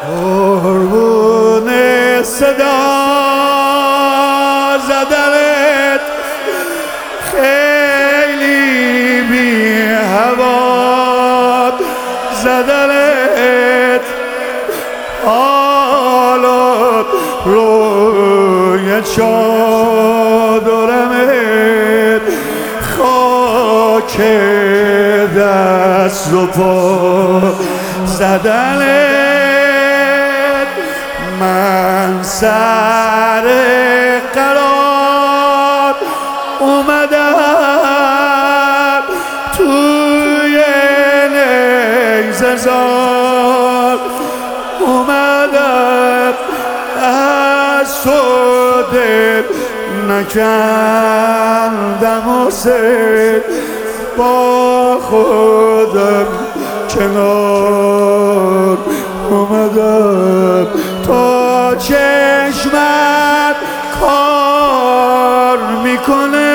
قربون صدا زدنت خیلی بی هوا زدنت حالا روی چادرمت خاک دست و پا زدنت من سر قرار اومدم توی نیزه زار اومدم از تو دل نکندم حسین با خودم کنار اومدم تا چشمت کار میکنه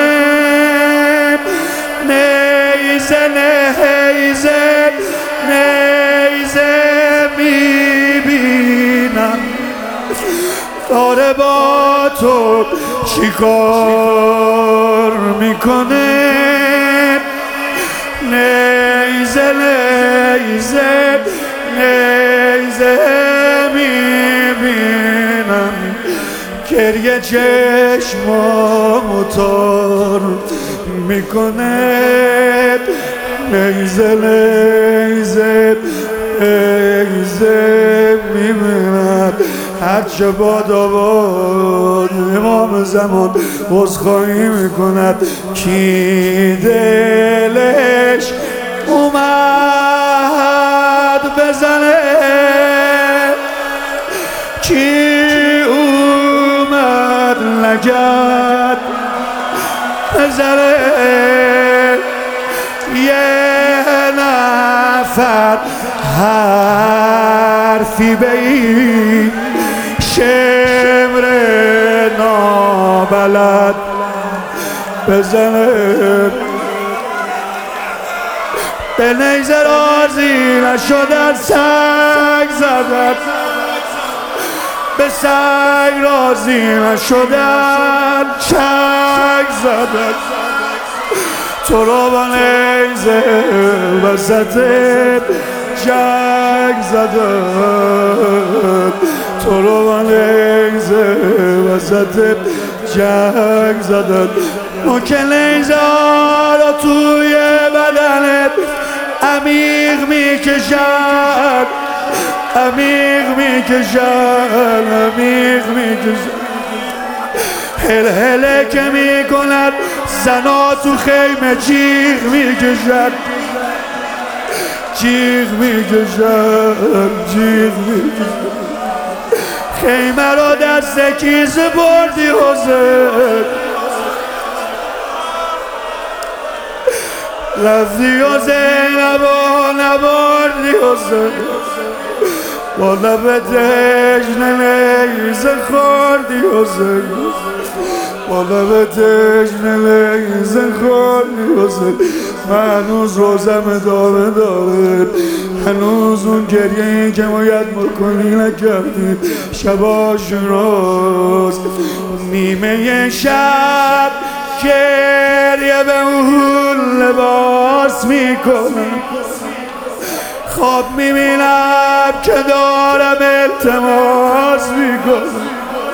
نیزه نیزه نیزه میبینم داره با تو چیکار میکنه نیزه نیزه نیزه میبینم گریه چشمامو تار میکنه نیزه نیزه نیزه میبینم هرچه باد آباد امام زمان عذرخواهی میکند کی دلش اومد بزنه کی اومد لگد بزنه یه نفر حرفی بی شمر نابلد بزنه به نیزه راضی نشدن سنگ زدن به سنگ راضی نشدن چنگ زدن تو رو با نیزه وسط جنگ زدن تو رو با نیزه وسط جنگ زدن ما که نیزه رو توی بدنت عمیق میکشن عمیق میکشن عمیق میکشن هل هله که میکند زنا تو خیمه جیغ میکشن جیغ میکشن جیغ میکشن خیمه رو دست کیز بردی حسین رفتی و زینب و نبردی حسین با لب تشنه نیزه خوردی حسین با لب تشنه نیزه خوردی حسین من هنوز روزم ادامه داره هنوز اون گریه‌ای که باید بکنی نکردی شباشون روز نیمه شب گریه به اون لباس میکنم خواب میبینم که دارم التماس میکنم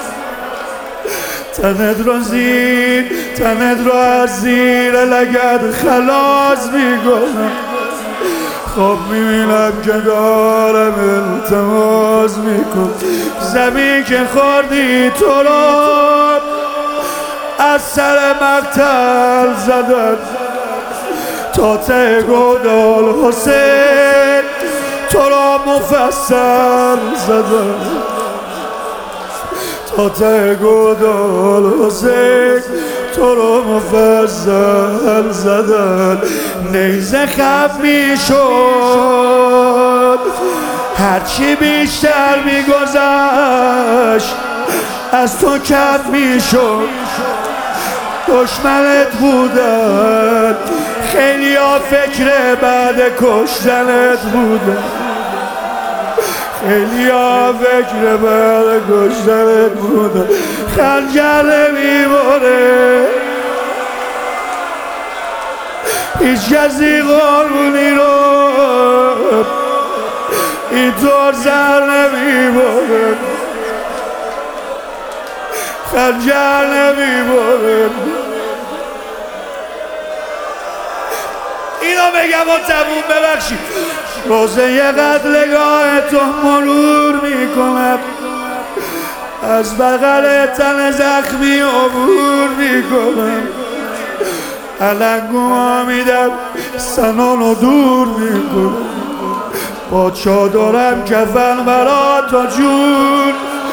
تنت رو از زیر لگد خلاص میکنم خواب میبینم که دارم التماس میکنم زمین که خوردی تو رو از سر مقتل زدن تا ته گودال حسین تو را مفصل زدن تا ته گودال حسین تو را مفصل زدن نیزه خم میشد هرچی بیشتر میگذشت از تو کم میشد دشمنت بودن خیلی ها فکر بعد کشتنت بودن خیلی ها فکر بر کشتنت بودن خنجر نمیبره هیچ کسی قربونی رو اینطور سر نمیبره خنجر نمیبره اینو بگم و تموم ببخشید روزه یه قتلگاه تو مرور میکنم از بغل تن زخمی عبور میکنم علنگو میدم سنانو دور میکنم با چادرم کفن برا تا جون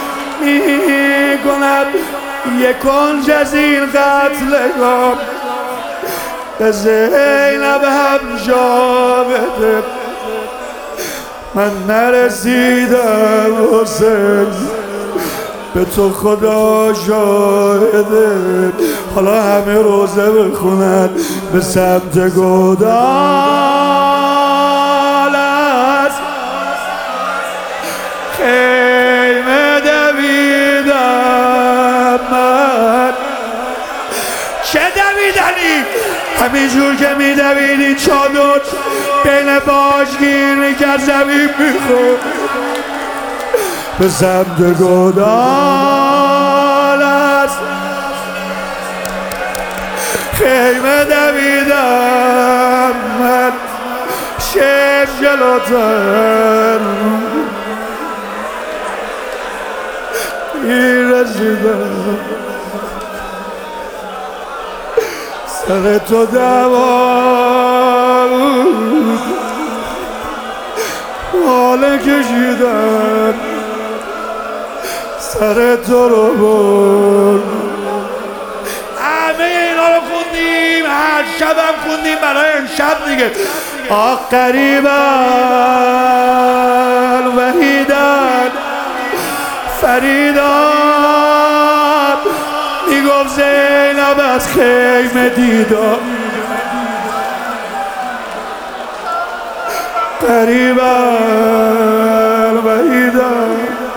میکنم یک کنج از این قتلگاه به زینب هم جا بده من نرسیدم حسین به تو خدا شاهده حالا همه روزه بخونن به سمت گودال از خیمه دویدم من چه دویدنی همینجور که میدویدی چادر بین باجگیر میکرد زمین میخورد به سمت گودال است خیمه دویدم من شب جلوتر میرسیدم سر تو دوا بود حال کشیدم سر تو رو برد همه اینا رو خوندیم هر شب هم خوندیم برای امشب دیگه آه قریبن وحیدن فریدن میگفت زینب از خیمه دیدم قریبن وحیدن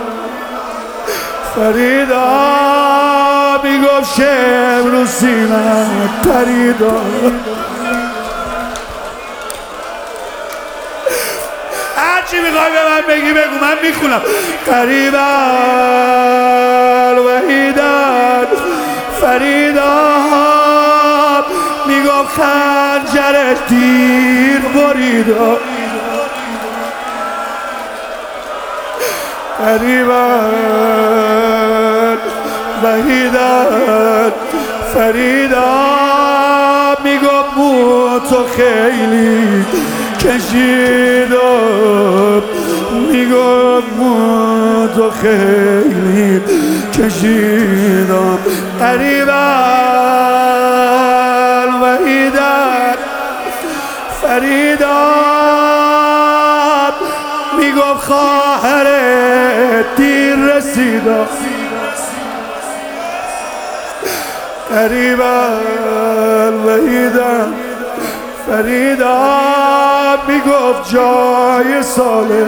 فریدن میگفت شب رو سینم پریدن هرچی میخوای به من بگی بگو من میخونم قریبن وحیدن فریدن میگفت خنجرش تیر بریدن قریبن وحیدن فریدن میگفت مو تو خیلی کشیدم میگفت مو تو خیلی کشیدم قریبن وحیدن فریدن میگفت خواهر دیر رسیدم قریبن وحیدن فریدن میگفت جای سالم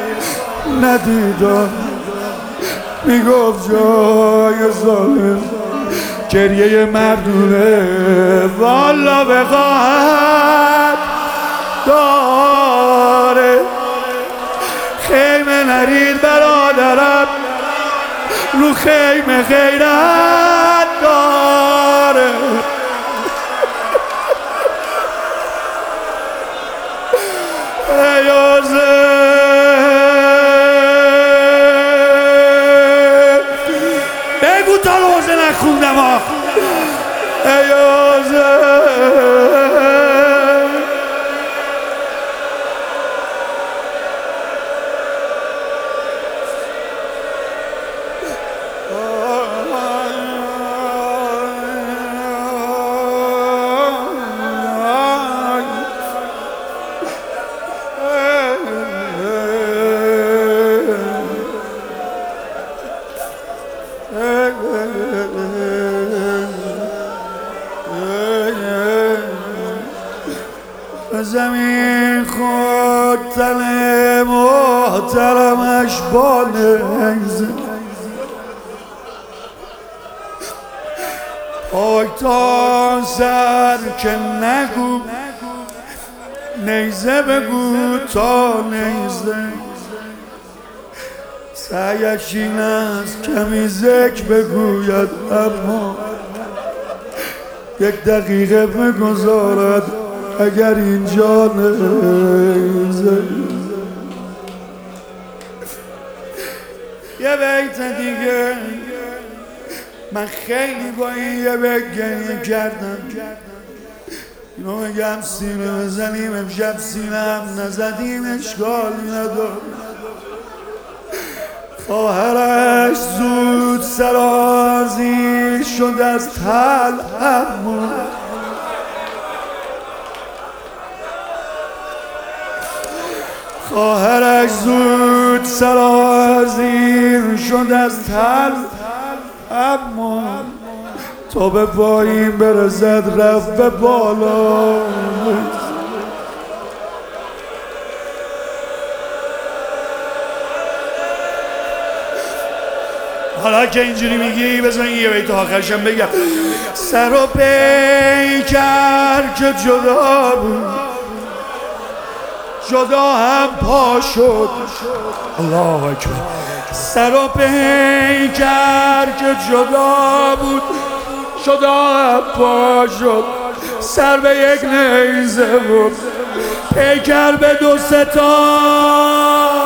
ندیدم میگفت جای ظالم گریه مردونه والا بخواهد داره خیمه نرید برادرم رو خیمه غیرت داره بگو تا روزه نخوندم ها دخترمش با نیزه پای تا سر که نگو نیزه بگو تا نیزه سعیش این است کمی ذکر بگوید اما یک دقیقه بگذارد اگر اینجا نیزه یه بیت دیگه من خیلی با این یه بیت گریه کردم اینو میگم سینه بزنیم امشب سینه هم نزدیم اشکالی نداره خواهرش زود سرازیر شد از طلعت خواهرش زود سرازیر شد از طلعت اما تا به پایین برسد رفت به بالا حالا که اینجوری میگی بزن یه بیت آخرشم بگم سر و پیکر که جدا بود جدا هم پا شد الله اکبر سر و پیکر که جدا بود جدا هم پا شد سر به یک نیزه بود پیکر به دو ستا